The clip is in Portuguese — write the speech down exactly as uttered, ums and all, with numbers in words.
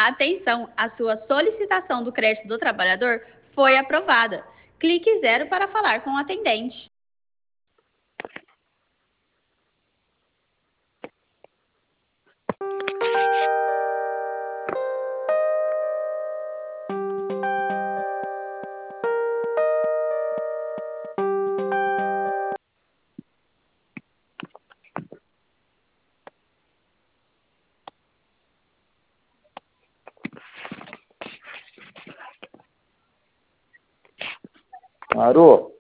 Atenção, a sua solicitação do crédito do trabalhador foi aprovada. Clique zero para falar com o atendente. Alô?